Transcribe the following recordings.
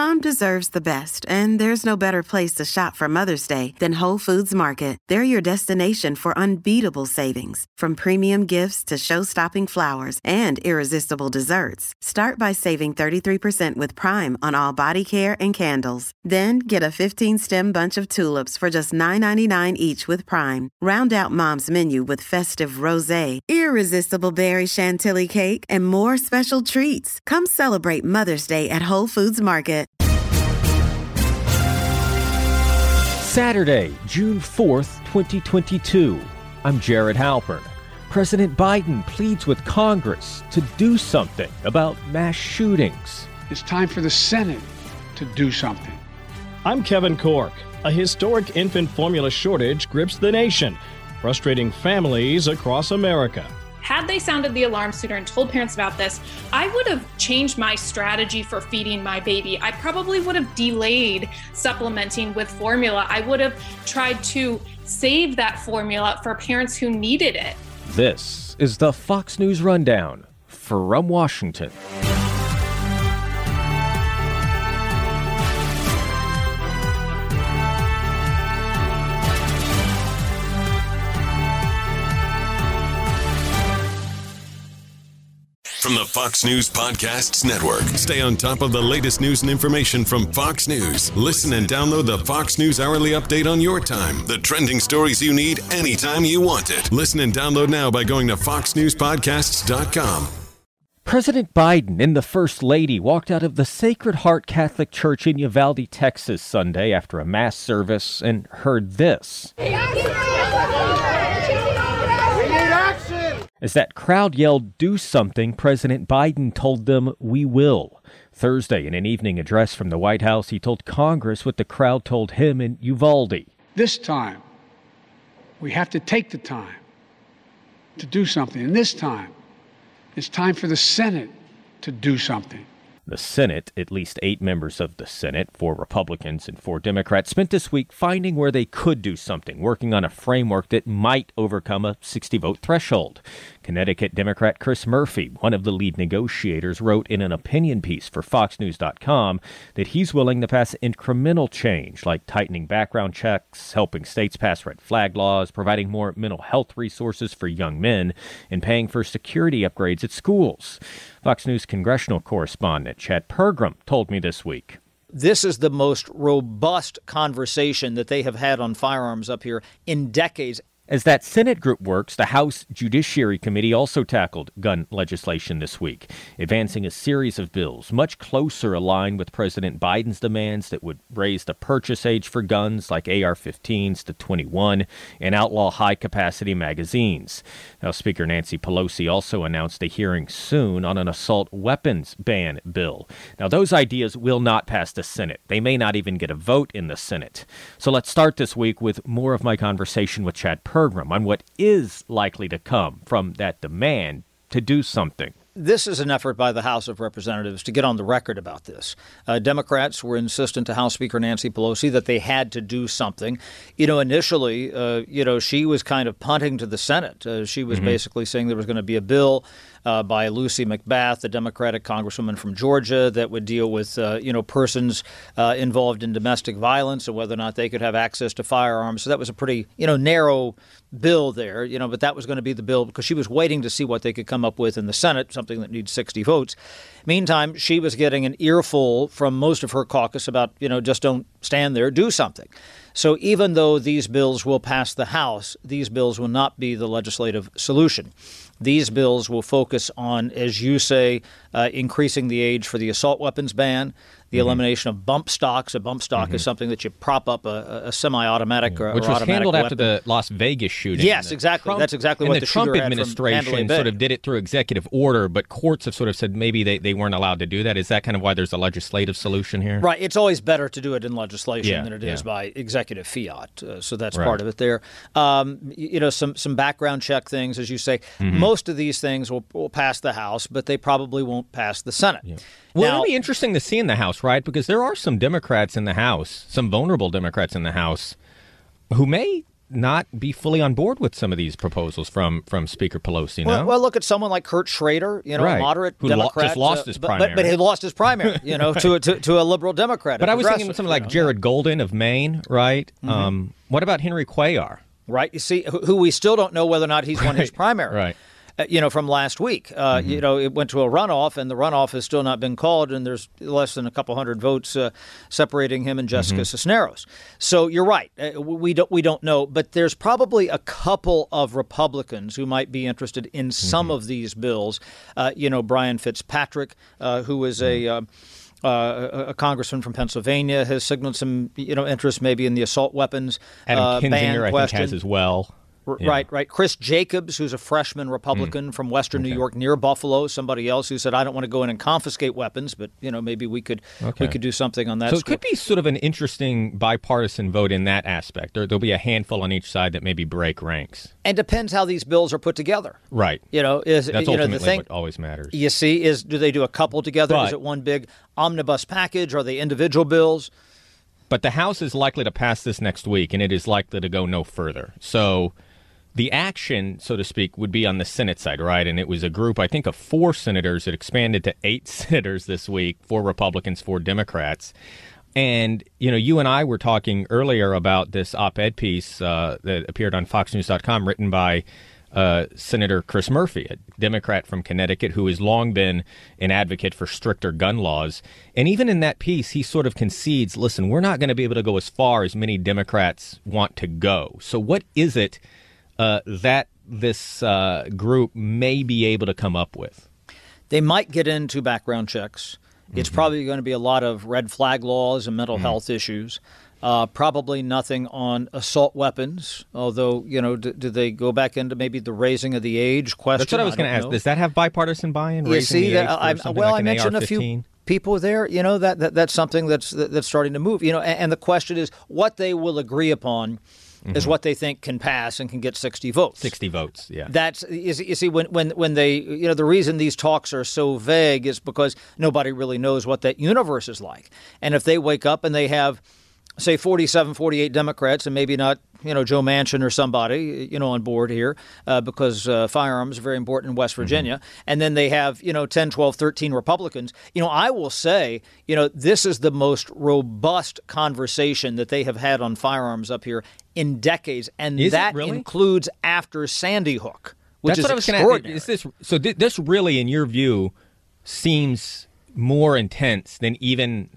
Mom deserves the best, and there's no better place to shop for Mother's Day than Whole Foods Market. They're your destination for unbeatable savings, from premium gifts to show-stopping flowers and irresistible desserts. Start by saving 33% with Prime on all body care and candles. Then get a 15-stem bunch of tulips for just $9.99 each with Prime. Round out Mom's menu with festive rosé, irresistible berry chantilly cake, and more special treats. Come celebrate Mother's Day at Whole Foods Market. Saturday, June 4th, 2022. I'm Jared Halpern. President Biden pleads with Congress to do something about mass shootings. It's time for the Senate to do something. I'm Kevin Cork. A historic infant formula shortage grips the nation, frustrating families across America. Had they sounded the alarm sooner and told parents about this, I would have changed my strategy for feeding my baby. I probably would have delayed supplementing with formula. I would have tried to save that formula for parents who needed it. This is the Fox News Rundown from Washington. From the Fox News Podcasts Network. Stay on top of the latest news and information from Fox News. Listen and download the Fox News Hourly Update on your time. The trending stories you need anytime you want it. Listen and download now by going to foxnewspodcasts.com. President Biden and the First Lady walked out of the Sacred Heart Catholic Church in Uvalde, Texas, Sunday after a mass service and heard this. As that crowd yelled, "Do something," President Biden told them, "We will." Thursday, in an evening address from the White House, he told Congress what the crowd told him in Uvalde. This time, we have to take the time to do something. And this time, it's time for the Senate to do something. The Senate, at least 8 members of the Senate, 4 Republicans and 4 Democrats, spent this week finding where they could do something, working on a framework that might overcome a 60-vote threshold. Connecticut Democrat Chris Murphy, one of the lead negotiators, wrote in an opinion piece for FoxNews.com that he's willing to pass incremental change, like tightening background checks, helping states pass red flag laws, providing more mental health resources for young men, and paying for security upgrades at schools. Fox News congressional correspondent Chad Pergram told me this week. This is the most robust conversation that they have had on firearms up here in decades. As that Senate group works, the House Judiciary Committee also tackled gun legislation this week, advancing a series of bills much closer aligned with President Biden's demands that would raise the purchase age for guns like AR-15s to 21 and outlaw high-capacity magazines. Now, Speaker Nancy Pelosi also announced a hearing soon on an assault weapons ban bill. Now, those ideas will not pass the Senate. They may not even get a vote in the Senate. So let's start this week with more of my conversation with Chad Pergram on what is likely to come from that demand to do something. This is an effort by the House of Representatives to get on the record about this. Democrats were insistent to House Speaker Nancy Pelosi that they had to do something. Initially, she was kind of punting to the Senate. She was basically saying there was going to be a bill by Lucy McBath, the Democratic congresswoman from Georgia, that would deal with, persons involved in domestic violence and whether or not they could have access to firearms. So that was a pretty, narrow bill there, but that was going to be the bill because she was waiting to see what they could come up with in the Senate, something that needs 60 votes. Meantime, she was getting an earful from most of her caucus about, just don't stand there, do something. So even though these bills will pass the House, these bills will not be the legislative solution. These bills will focus on, as you say, increasing the age for the assault weapons ban, the elimination of bump stocks. A bump stock is something that you prop up a semi-automatic or which was automatic handled weapon. After the Las Vegas shooting. Yes, exactly. That's exactly what the Trump shooter administration had from sort of did it through executive order, but courts have sort of said maybe they weren't allowed to do that. Is that kind of why there's a legislative solution here? Right. It's always better to do it in legislation than it is by executive fiat. So that's part of it there. Some background check things, as you say. Most of these things will pass the House, but they probably won't pass the Senate. Yeah. Well, it'll be interesting to see in the House, right? Because there are some Democrats in the House, some vulnerable Democrats in the House, who may not be fully on board with some of these proposals from Speaker Pelosi. No? Well, look at someone like Kurt Schrader, a moderate who Democrat, just lost his primary, but he lost his primary, to a liberal Democrat. But I was thinking of something like Jared Golden of Maine, right? Mm-hmm. What about Henry Cuellar? Right. You see, who we still don't know whether or not he's won his primary. Right. From last week. It went to a runoff, and the runoff has still not been called, and there's less than a couple hundred votes separating him and Jessica Cisneros. So you're right. We don't know, but there's probably a couple of Republicans who might be interested in some of these bills. Brian Fitzpatrick, who is a congressman from Pennsylvania, has signaled some interest maybe in the assault weapons Adam Kinzinger, ban question. I think, has as well. Right. Chris Jacobs, who's a freshman Republican from Western New York near Buffalo, somebody else who said, I don't want to go in and confiscate weapons, but, maybe we could do something on that. So it could be sort of an interesting bipartisan vote in that aspect. There'll be a handful on each side that maybe break ranks. And depends how these bills are put together. Right. That's ultimately the thing, what always matters. You see, do they do a couple together? But, is it one big omnibus package? Are they individual bills? But the House is likely to pass this next week, and it is likely to go no further. So the action, so to speak, would be on the Senate side, right? And it was a group, I think, of 4 senators. It expanded to 8 senators this week, 4 Republicans, 4 Democrats. And, you and I were talking earlier about this op-ed piece that appeared on FoxNews.com written by Senator Chris Murphy, a Democrat from Connecticut who has long been an advocate for stricter gun laws. And even in that piece, he sort of concedes, listen, we're not going to be able to go as far as many Democrats want to go. So what is it that this group may be able to come up with? They might get into background checks. It's probably going to be a lot of red flag laws and mental health issues. Probably nothing on assault weapons, although, do they go back into maybe the raising of the age question? That's what I was going to ask. Does that have bipartisan buy-in? You see, I mentioned a few people there, that's something that's starting to move. And the question is what they will agree upon is what they think can pass and can get 60 votes. 60 votes, yeah. That's you see when they the reason these talks are so vague is because nobody really knows what that universe is like. And if they wake up and they have, say, 47, 48 Democrats and maybe not, Joe Manchin or somebody, on board here because firearms are very important in West Virginia. And then they have, 10, 12, 13 Republicans. I will say, this is the most robust conversation that they have had on firearms up here in decades. And that includes after Sandy Hook, which is extraordinary. This really, in your view, seems more intense than even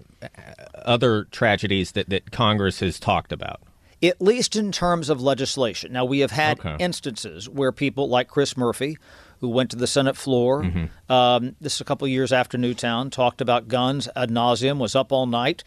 other tragedies that Congress has talked about. At least in terms of legislation. Now, we have had instances where people like Chris Murphy, who went to the Senate floor, this is a couple of years after Newtown, talked about guns ad nauseum, was up all night.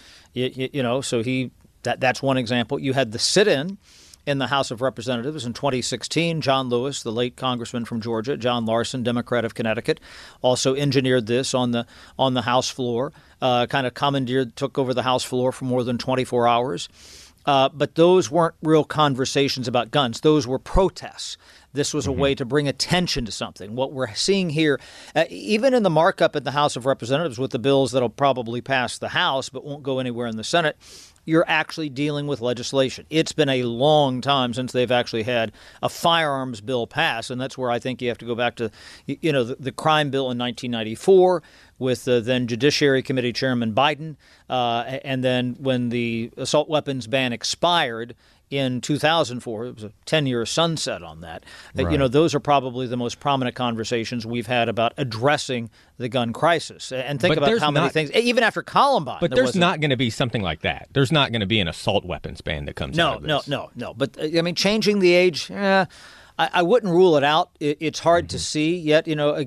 So that's one example. You had the sit-in in the House of Representatives in 2016. John Lewis, the late congressman from Georgia, John Larson, Democrat of Connecticut, also engineered this on the House floor, kind of commandeered, took over the House floor for more than 24 hours. But those weren't real conversations about guns. Those were protests. This was a way to bring attention to something. What we're seeing here, even in the markup in the House of Representatives with the bills that'll probably pass the House but won't go anywhere in the Senate, you're actually dealing with legislation. It's been a long time since they've actually had a firearms bill pass, and that's where I think you have to go back to, the crime bill in 1994 with then Judiciary Committee Chairman Biden, and then when the assault weapons ban expired in 2004, it was a 10-year sunset on that. Right. Those are probably the most prominent conversations we've had about addressing the gun crisis. And think about how many things, even after Columbine. But there's not going to be something like that. There's not going to be an assault weapons ban that comes out of this. No. But, changing the age, I wouldn't rule it out. It's hard to see yet.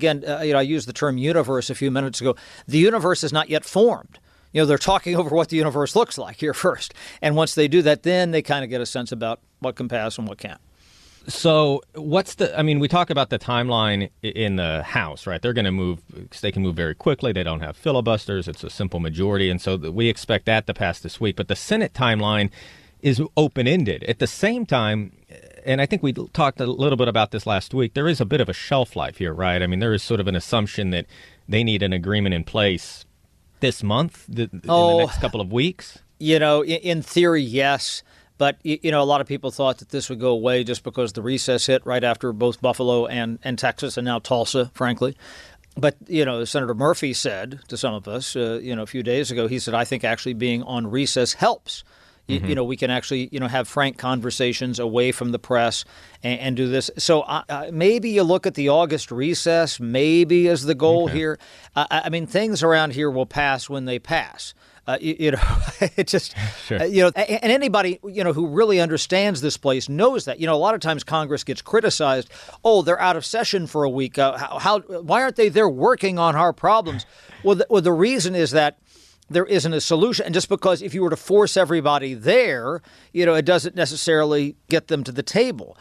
I used the term universe a few minutes ago. The universe is not yet formed. They're talking over what the universe looks like here first. And once they do that, then they kind of get a sense about what can pass and what can't. So we talk about the timeline in the House, right? They're going to move, they can move very quickly. They don't have filibusters. It's a simple majority. And so we expect that to pass this week. But the Senate timeline is open-ended. At the same time, and I think we talked a little bit about this last week, there is a bit of a shelf life here, right? I mean, there is sort of an assumption that they need an agreement in place this month, in the next couple of weeks? In theory, yes. But, a lot of people thought that this would go away just because the recess hit right after both Buffalo and Texas and now Tulsa, frankly. But, Senator Murphy said to some of us, a few days ago, he said, I think actually being on recess helps. We can actually, have frank conversations away from the press and do this. So maybe you look at the August recess, maybe as the goal here. I mean, things around here will pass when they pass. It just, sure. And anybody, who really understands this place knows that, a lot of times Congress gets criticized. Oh, they're out of session for a week. Why aren't they there working on our problems? Well, the reason is that there isn't a solution. And just because if you were to force everybody there, it doesn't necessarily get them to the table.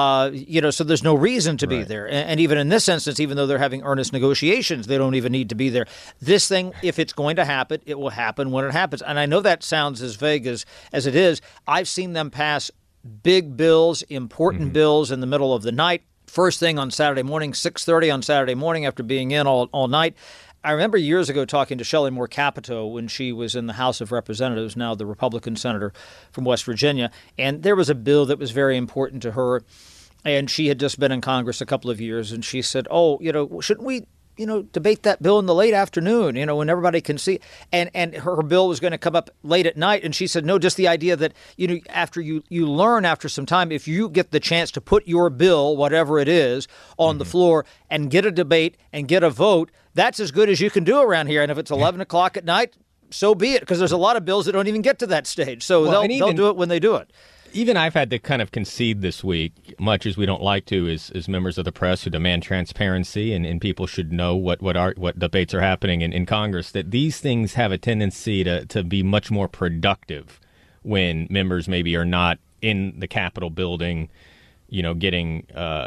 So there's no reason to be there. And even in this instance, even though they're having earnest negotiations, they don't even need to be there. This thing, if it's going to happen, it will happen when it happens. And I know that sounds as vague as it is. I've seen them pass big bills, important bills in the middle of the night. First thing on Saturday morning, 6:30 on Saturday morning after being in all night. I remember years ago talking to Shelley Moore Capito when she was in the House of Representatives, now the Republican senator from West Virginia, and there was a bill that was very important to her, and she had just been in Congress a couple of years, and she said, shouldn't we, debate that bill in the late afternoon, when everybody can see, and her bill was going to come up late at night, and she said, no, just the idea that, after you learn after some time, if you get the chance to put your bill, whatever it is, on the floor and get a debate and get a vote, that's as good as you can do around here. And if it's 11 o'clock at night, so be it, because there's a lot of bills that don't even get to that stage. So they'll do it when they do it. Even I've had to kind of concede this week, much as we don't like to, as members of the press who demand transparency and people should know what debates are happening in Congress, that these things have a tendency to be much more productive when members maybe are not in the Capitol building, getting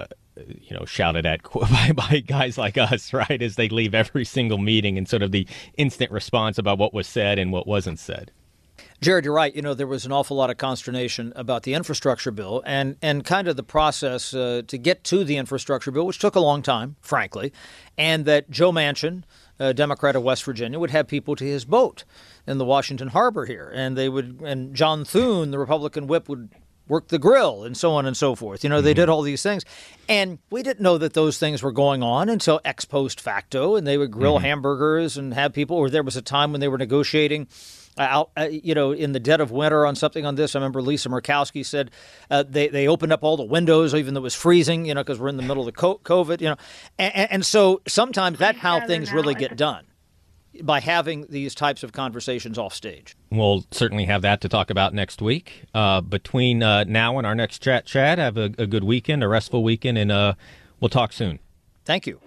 shouted at by guys like us, right, as they leave every single meeting, and sort of the instant response about what was said and what wasn't said. Jared, you're right. There was an awful lot of consternation about the infrastructure bill and kind of the process to get to the infrastructure bill, which took a long time, frankly, and that Joe Manchin, a Democrat of West Virginia, would have people to his boat in the Washington Harbor here, and John Thune, the Republican whip, would work the grill and so on and so forth. They did all these things. And we didn't know that those things were going on until ex post facto, and they would grill hamburgers and have people, or there was a time when they were negotiating out, in the dead of winter on something on this. I remember Lisa Murkowski said they opened up all the windows, even though it was freezing, because we're in the middle of the COVID, and so sometimes that's how things really get done, by having these types of conversations off stage. We'll certainly have that to talk about next week. Between now and our next chat, have a good weekend, a restful weekend, and we'll talk soon. Thank you.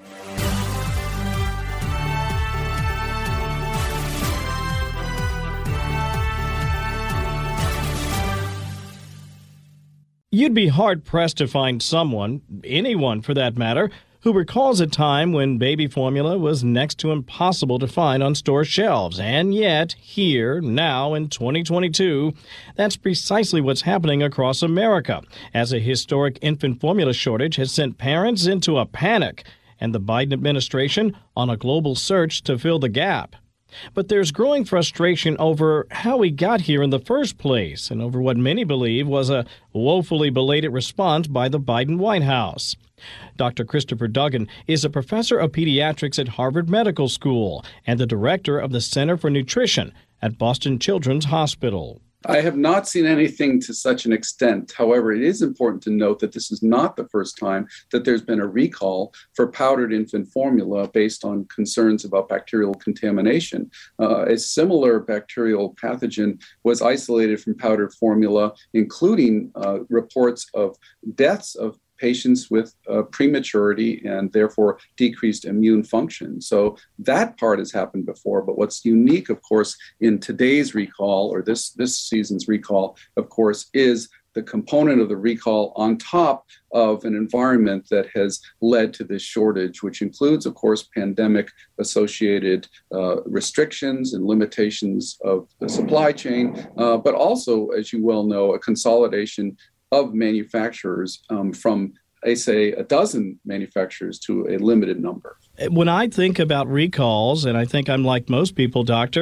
You'd be hard-pressed to find someone, anyone for that matter, who recalls a time when baby formula was next to impossible to find on store shelves. And yet, here, now in 2022, that's precisely what's happening across America, as a historic infant formula shortage has sent parents into a panic, and the Biden administration on a global search to fill the gap. But there's growing frustration over how we got here in the first place, and over what many believe was a woefully belated response by the Biden White House. Dr. Christopher Duggan is a professor of pediatrics at Harvard Medical School and the director of the Center for Nutrition at Boston Children's Hospital. I have not seen anything to such an extent. However, it is important to note that this is not the first time that there's been a recall for powdered infant formula based on concerns about bacterial contamination. A similar bacterial pathogen was isolated from powdered formula, including reports of deaths of patients with prematurity and therefore decreased immune function. So that part has happened before. But what's unique, of course, in today's recall, or this season's recall, of course, is the component of the recall on top of an environment that has led to this shortage, which includes, of course, pandemic-associated restrictions and limitations of the supply chain, but also, as you well know, a consolidation of manufacturers from, say, a dozen manufacturers to a limited number. When I think about recalls, and I think I'm like most people, Doctor,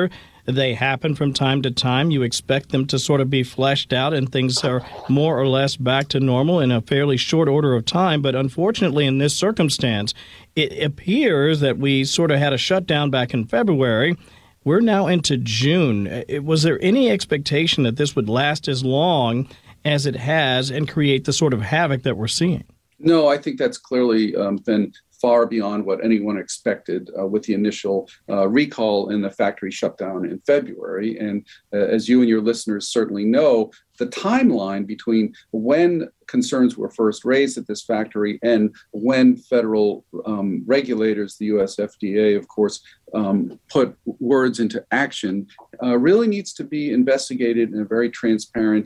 They happen from time to time. You expect them to sort of be fleshed out and things are more or less back to normal in a fairly short order of time. But unfortunately, in this circumstance, it appears that we sort of had a shutdown back in February. We're now into June. Was there any expectation that this would last as long as it has and create the sort of havoc that we're seeing? No, I think that's clearly been far beyond what anyone expected with the initial recall and the factory shutdown in February. And as you and your listeners certainly know, the timeline between when concerns were first raised at this factory and when federal regulators, the US FDA, of course, put words into action, really needs to be investigated in a very transparent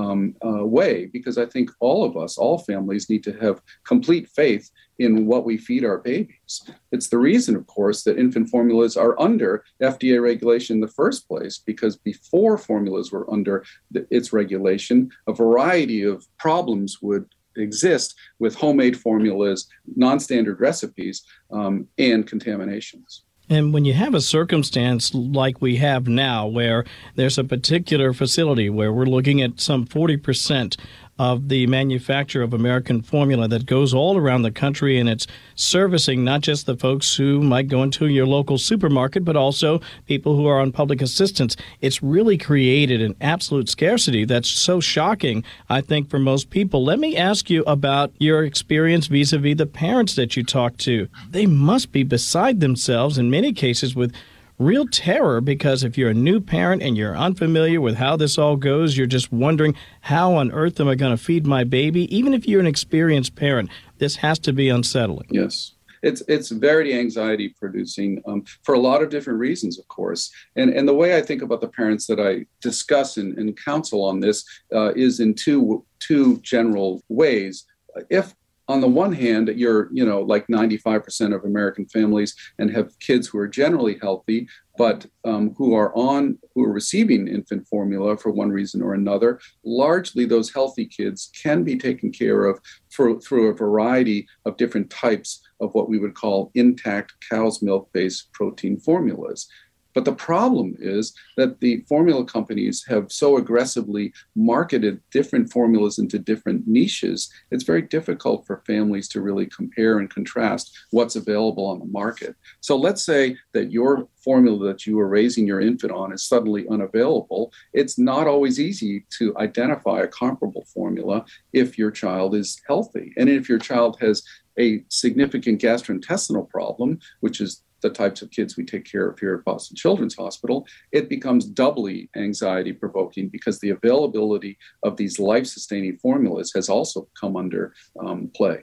way, because I think all of us, all families, need to have complete faith in what we feed our babies. It's the reason, of course, that infant formulas are under FDA regulation in the first place, because before formulas were under its regulation, a variety of problems would exist with homemade formulas, non-standard recipes, and contaminations. And when you have a circumstance like we have now, where there's a particular facility where we're looking at some 40% of the manufacture of American formula that goes all around the country, and it's servicing not just the folks who might go into your local supermarket, but also people who are on public assistance. It's really created an absolute scarcity that's so shocking, I think, for most people. Let me ask you about your experience vis-a-vis the parents that you talk to. They must be beside themselves in many cases with real terror, because if you're a new parent and you're unfamiliar with how this all goes, you're just wondering, how on earth am I going to feed my baby? Even if you're an experienced parent, this has to be unsettling. Yes. It's very anxiety producing for a lot of different reasons, of course. And the way I think about the parents that I discuss and counsel on this is in two general ways. If on the one hand, you're, like 95% of American families and have kids who are generally healthy, but who are receiving infant formula for one reason or another, largely those healthy kids can be taken care of through a variety of different types of what we would call intact cow's milk-based protein formulas. But the problem is that the formula companies have so aggressively marketed different formulas into different niches, it's very difficult for families to really compare and contrast what's available on the market. So let's say that your formula that you are raising your infant on is suddenly unavailable. It's not always easy to identify a comparable formula if your child is healthy. And if your child has a significant gastrointestinal problem, which is the types of kids we take care of here at Boston Children's Hospital, it becomes doubly anxiety-provoking because the availability of these life-sustaining formulas has also come under play.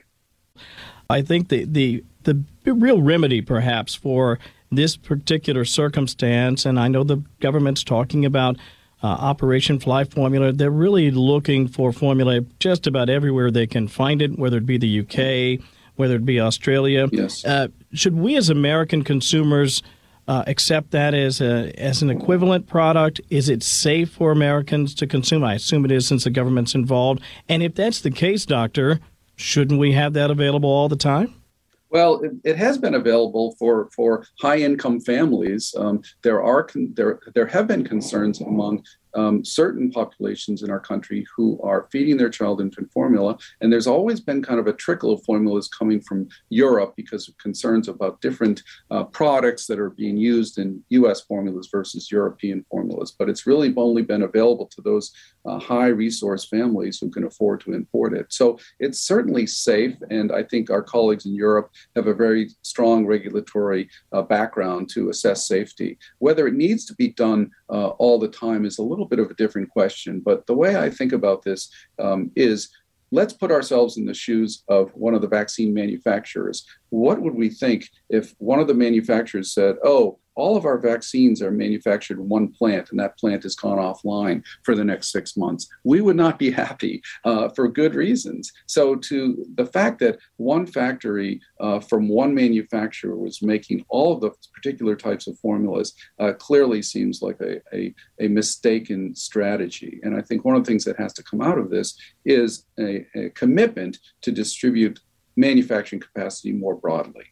I think the real remedy, perhaps, for this particular circumstance, and I know the government's talking about Operation Fly Formula, they're really looking for formula just about everywhere they can find it, whether it be the UK, whether it be Australia. Yes. Should we as American consumers accept that as an equivalent product? Is it safe for Americans to consume? I assume it is, since the government's involved. And if that's the case, Doctor, shouldn't we have that available all the time? Well, it has been available for high-income families. There have been concerns among certain populations in our country who are feeding their child infant formula, and there's always been kind of a trickle of formulas coming from Europe because of concerns about different products that are being used in U.S. formulas versus European formulas. But it's really only been available to those high-resource families who can afford to import it. So it's certainly safe, and I think our colleagues in Europe have a very strong regulatory background to assess safety. Whether it needs to be done all the time is a little bit of a different question. But the way I think about this is, let's put ourselves in the shoes of one of the vaccine manufacturers. What would we think if one of the manufacturers said, oh, all of our vaccines are manufactured in one plant, and that plant has gone offline for the next 6 months? We would not be happy for good reasons. So to the fact that one factory from one manufacturer was making all of the particular types of formulas clearly seems like a mistaken strategy. And I think one of the things that has to come out of this is a commitment to distribute manufacturing capacity more broadly.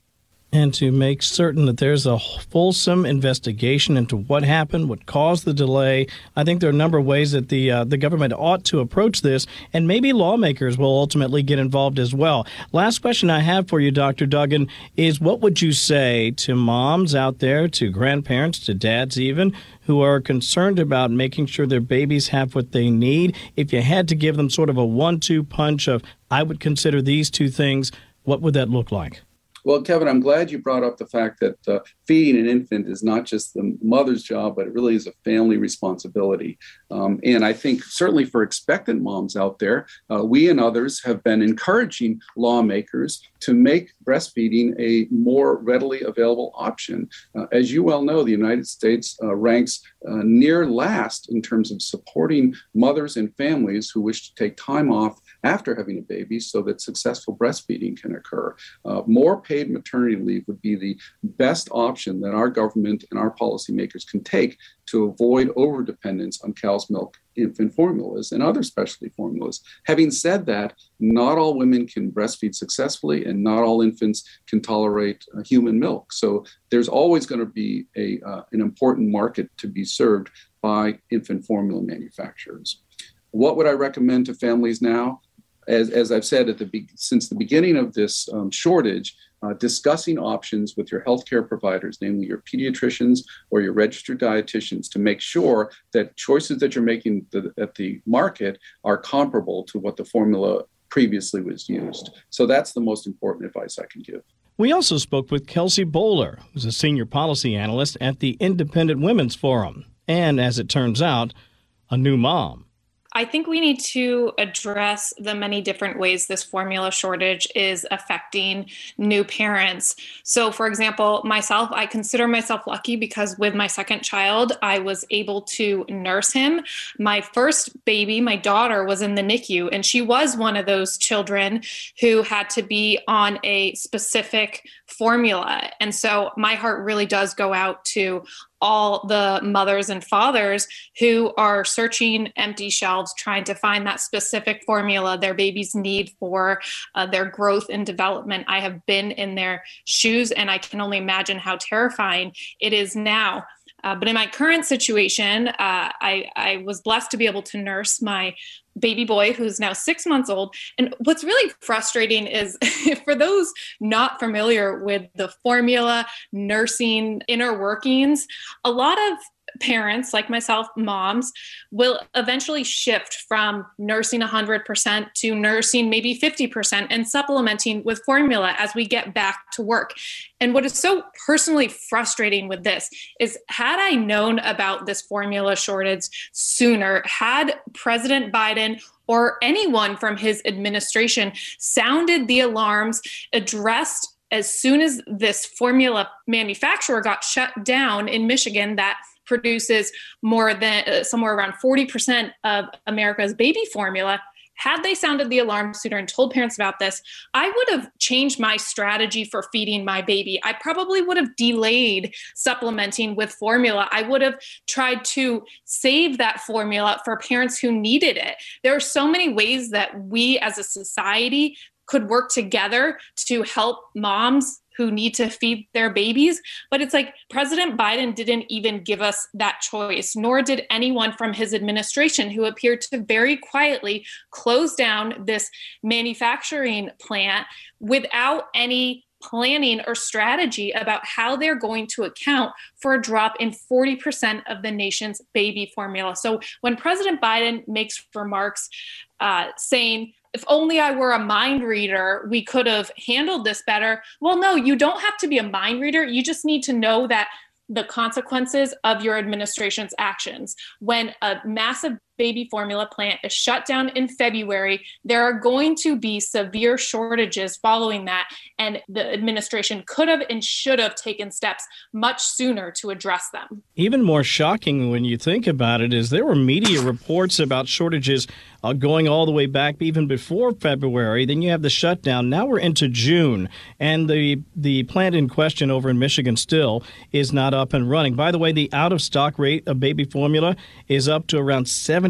And to make certain that there's a fulsome investigation into what happened, what caused the delay, I think there are a number of ways that the government ought to approach this, and maybe lawmakers will ultimately get involved as well. Last question I have for you, Dr. Duggan, is what would you say to moms out there, to grandparents, to dads even, who are concerned about making sure their babies have what they need? If you had to give them sort of a 1-2 punch of, I would consider these two things, what would that look like? Well, Kevin, I'm glad you brought up the fact that feeding an infant is not just the mother's job, but it really is a family responsibility. And I think certainly for expectant moms out there, we and others have been encouraging lawmakers to make breastfeeding a more readily available option. As you well know, the United States ranks near last in terms of supporting mothers and families who wish to take time off after having a baby so that successful breastfeeding can occur. More paid maternity leave would be the best option that our government and our policymakers can take to avoid overdependence on cow's milk infant formulas and other specialty formulas. Having said that, not all women can breastfeed successfully and not all infants can tolerate human milk. So there's always going to be an important market to be served by infant formula manufacturers. What would I recommend to families now? As I've said since the beginning of this shortage, discussing options with your healthcare providers, namely your pediatricians or your registered dietitians, to make sure that choices that you're making at the market are comparable to what the formula previously was used. So that's the most important advice I can give. We also spoke with Kelsey Bowler, who's a senior policy analyst at the Independent Women's Forum, and as it turns out, a new mom. I think we need to address the many different ways this formula shortage is affecting new parents. So, for example, I consider myself lucky because with my second child, I was able to nurse him. My first baby, my daughter, was in the NICU, and she was one of those children who had to be on a specific formula. And so my heart really does go out to all the mothers and fathers who are searching empty shelves, trying to find that specific formula their babies need for their growth and development. I have been in their shoes, and I can only imagine how terrifying it is now. But in my current situation, I was blessed to be able to nurse my baby boy, who's now 6 months old. And what's really frustrating is for those not familiar with the formula, nursing, inner workings, a lot of parents like myself, moms, will eventually shift from nursing 100% to nursing maybe 50% and supplementing with formula as we get back to work. And what is so personally frustrating with this is, had I known about this formula shortage sooner, had President Biden or anyone from his administration sounded the alarms, addressed as soon as this formula manufacturer got shut down in Michigan that produces more than somewhere around 40% of America's baby formula, had they sounded the alarm sooner and told parents about this, I would have changed my strategy for feeding my baby. I probably would have delayed supplementing with formula. I would have tried to save that formula for parents who needed it. There are so many ways that we as a society could work together to help moms who need to feed their babies. But it's like President Biden didn't even give us that choice, nor did anyone from his administration, who appeared to very quietly close down this manufacturing plant without any planning or strategy about how they're going to account for a drop in 40% of the nation's baby formula. So when President Biden makes remarks saying, if only I were a mind reader, we could have handled this better. Well, no, you don't have to be a mind reader. You just need to know that the consequences of your administration's actions. When a massive baby formula plant is shut down in February, there are going to be severe shortages following that. And the administration could have and should have taken steps much sooner to address them. Even more shocking when you think about it is there were media reports about shortages going all the way back even before February. Then you have the shutdown. Now we're into June, and the plant in question over in Michigan still is not up and running. By the way, the out-of-stock rate of baby formula is up to around 70%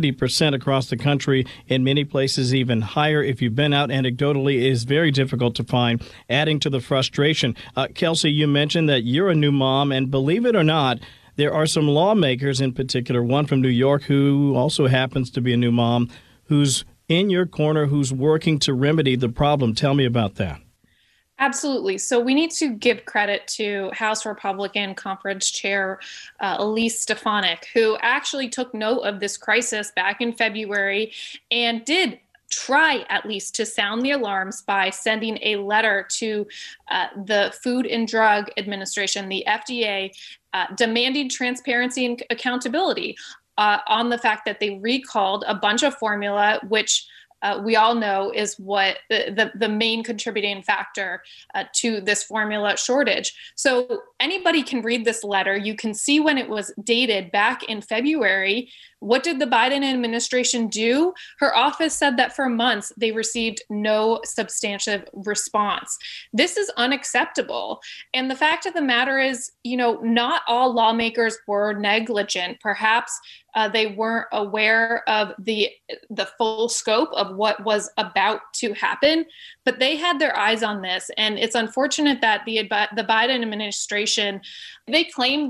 70% across the country, in many places even higher. If you've been out anecdotally, it is very difficult to find, adding to the frustration. Kelsey, you mentioned that you're a new mom, and believe it or not, there are some lawmakers in particular, one from New York who also happens to be a new mom, who's in your corner, who's working to remedy the problem. Tell me about that. Absolutely. So we need to give credit to House Republican Conference Chair Elise Stefanik, who actually took note of this crisis back in February and did try at least to sound the alarms by sending a letter to the Food and Drug Administration, the FDA, demanding transparency and accountability on the fact that they recalled a bunch of formula, which we all know is what the main contributing factor to this formula shortage. So anybody can read this letter. You can see when it was dated back in February. What did the Biden administration do? Her office said that for months they received no substantive response. This is unacceptable. And the fact of the matter is, not all lawmakers were negligent. Perhaps they weren't aware of the full scope of what was about to happen, but they had their eyes on this. And it's unfortunate that the Biden administration, they claim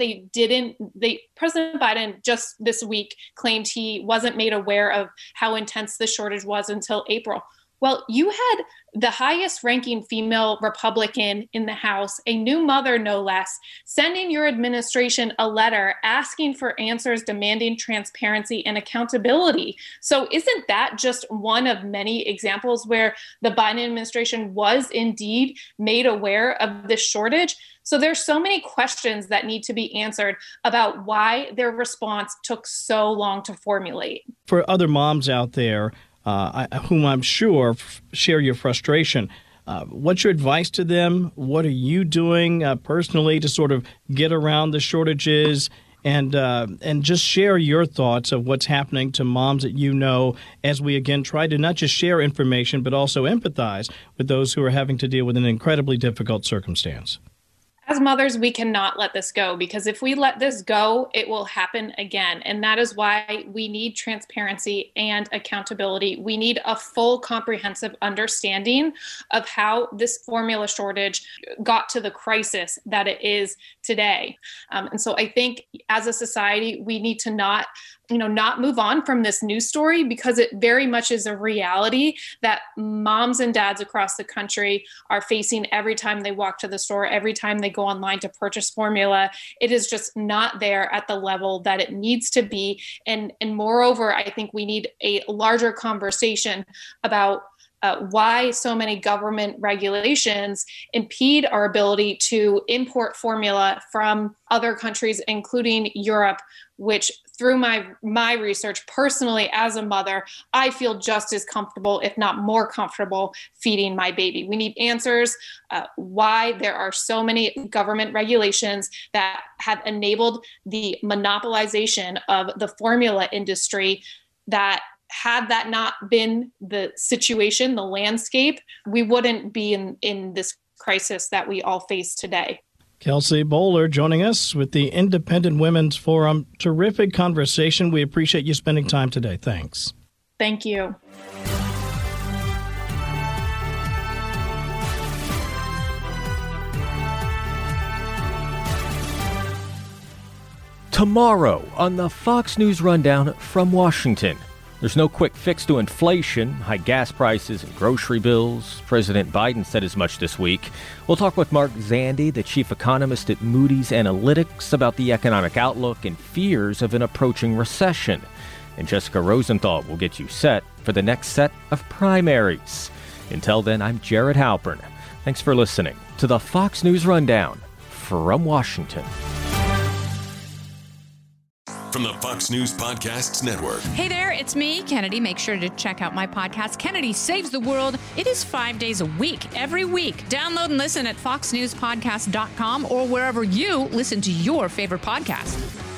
President Biden just this week claimed he wasn't made aware of how intense the shortage was until April. Well, you had the highest ranking female Republican in the House, a new mother no less, sending your administration a letter asking for answers, demanding transparency and accountability. So isn't that just one of many examples where the Biden administration was indeed made aware of this shortage? So there's so many questions that need to be answered about why their response took so long to formulate. For other moms out there, whom I'm sure share your frustration, what's your advice to them? What are you doing personally to sort of get around the shortages and just share your thoughts of what's happening to moms that you know, as we again try to not just share information but also empathize with those who are having to deal with an incredibly difficult circumstance? As mothers, we cannot let this go, because if we let this go, it will happen again. And that is why we need transparency and accountability. We need a full comprehensive understanding of how this formula shortage got to the crisis that it is today. And so I think as a society, we need to not move on from this news story, because it very much is a reality that moms and dads across the country are facing every time they walk to the store, every time they go online to purchase formula. It is just not there at the level that it needs to be. And moreover, I think we need a larger conversation about why so many government regulations impede our ability to import formula from other countries, including Europe, which through my research personally as a mother, I feel just as comfortable, if not more comfortable, feeding my baby. We need answers why there are so many government regulations that have enabled the monopolization of the formula industry, that had that not been the situation, the landscape, we wouldn't be in this crisis that we all face today. Kelsey Bolar joining us with the Independent Women's Forum. Terrific conversation. We appreciate you spending time today. Thanks. Thank you. Tomorrow on the Fox News Rundown from Washington. There's no quick fix to inflation, high gas prices, and grocery bills. President Biden said as much this week. We'll talk with Mark Zandi, the chief economist at Moody's Analytics, about the economic outlook and fears of an approaching recession. And Jessica Rosenthal will get you set for the next set of primaries. Until then, I'm Jared Halpern. Thanks for listening to the Fox News Rundown from Washington. From the Fox News Podcasts Network. Hey there, it's me, Kennedy. Make sure to check out my podcast, Kennedy Saves the World. It is 5 days a week, every week. Download and listen at foxnewspodcast.com or wherever you listen to your favorite podcast.